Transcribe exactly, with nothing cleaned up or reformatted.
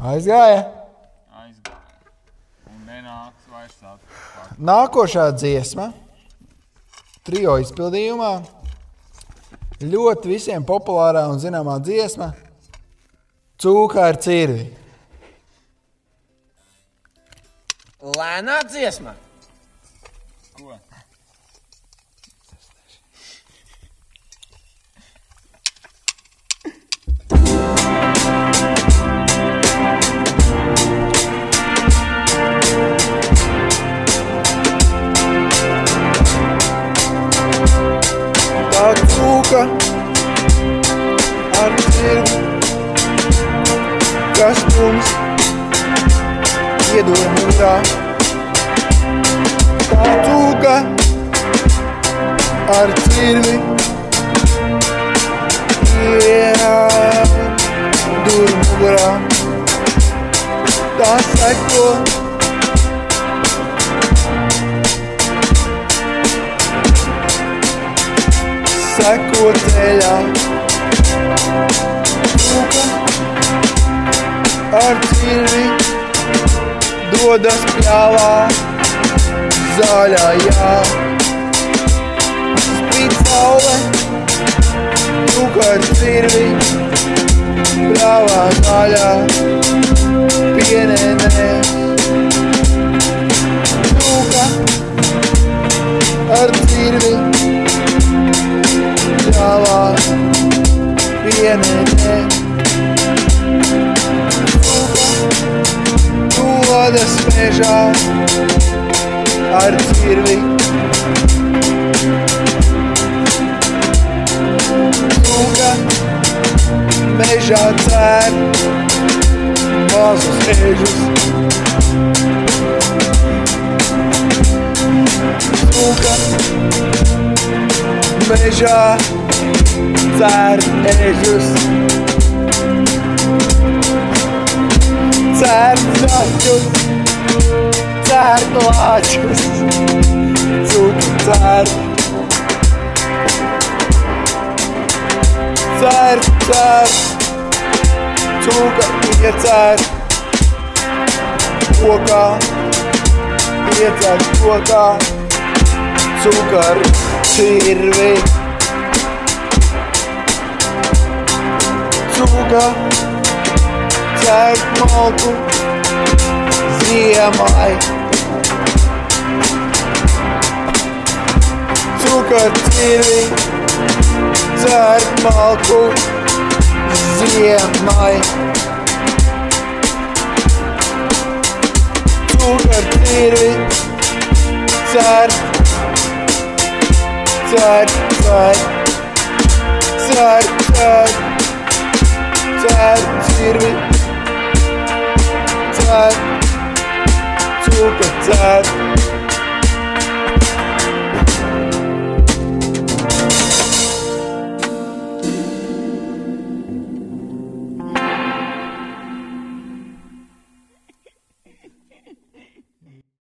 Aizgāja. Aizgāja. Un nenāks vairs atpakaļ. Nākošā dziesma. Trio izpildījumā. Ļoti visiem populārā un zināmā dziesma. Cūka ar cirvi. Lēnā dziesma. Ko? Tā cūka ar cirvi, kas mums iedoja mūrā. Tā cūka ar cirvi iedur mugurā. Tā seko seko ceļā. Cūka ar cirvi dodas pļāvā zaļajā. Spīd saule, cūka ar cirvi pļāvā zaļā pienenēs. Cūka ar cirvi pļāvā pienenēs. Cūka dodas mežā ar cirvi. Cūka mežā cēr mazus ežus. Cūka mežā cēr ežus. Cēr zaķus, cēr klāčus. Cūka cēr. Cēr, cēr. Cūka iecēr kokā. Iecēr kokā. Cūka ar cirvi. Cūka cēr malku ziemai. Cūka ar cirvi cēr malku ziemai. Cūka ar cirvi cēr, cēr, cēr, cēr, cēr, cēr cirvi, cēr, cūka cēr.